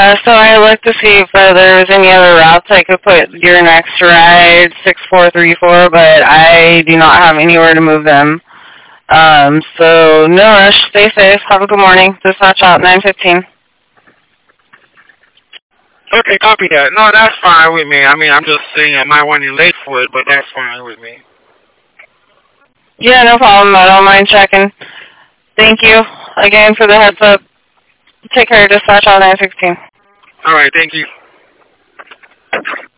So I looked to see if there was any other routes I could put your next ride, 6434, but I do not have anywhere to move them. So no rush. Stay safe. Have a good morning. Dispatch out 9:15. Okay, copy that. No, that's fine with me. I mean, I'm just saying I might want you late for it, but that's fine with me. Yeah, no problem. I don't mind checking. Thank you again for the heads up. Take care. Dispatch out 9:16. All right, thank you.